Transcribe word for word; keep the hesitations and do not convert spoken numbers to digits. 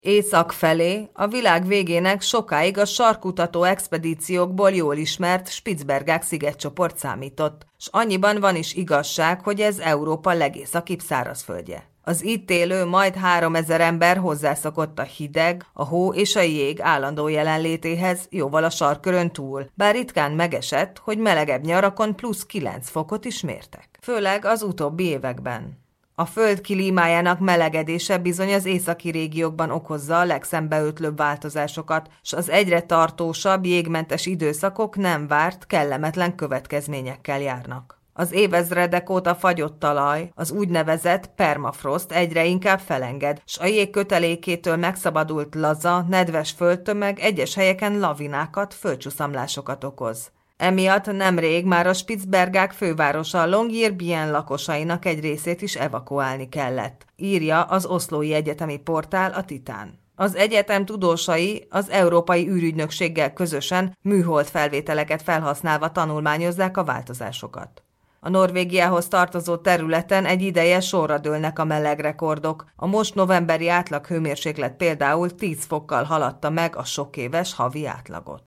Észak felé, a világ végének sokáig a sarkkutató expedíciókból jól ismert Spitzbergák szigetcsoport számított, s annyiban van is igazság, hogy ez Európa legészakibb szárazföldje. Az itt élő majd háromezer ember hozzászokott a hideg, a hó és a jég állandó jelenlétéhez jóval a sarkkörön túl, bár ritkán megesett, hogy melegebb nyarakon plusz kilenc fokot is mértek. Főleg az utóbbi években. A föld klímájának melegedése bizony az északi régiókban okozza a legszembeötlőbb változásokat, s az egyre tartósabb, jégmentes időszakok nem várt, kellemetlen következményekkel járnak. Az évezredek óta fagyott talaj, az úgynevezett permafrost egyre inkább felenged, s a jég kötelékétől megszabadult laza, nedves földtömeg egyes helyeken lavinákat, földcsuszamlásokat okoz. Emiatt nemrég már a Spitzbergák fővárosa Longyearbyen lakosainak egy részét is evakuálni kellett, írja az Oszlói Egyetemi Portál, a Titán. Az egyetem tudósai az Európai űrügynökséggel közösen műhold felvételeket felhasználva tanulmányozzák a változásokat. A Norvégiához tartozó területen egy ideje sorra dőlnek a melegrekordok. A most novemberi átlaghőmérséklet például tíz fokkal haladta meg a sokéves havi átlagot.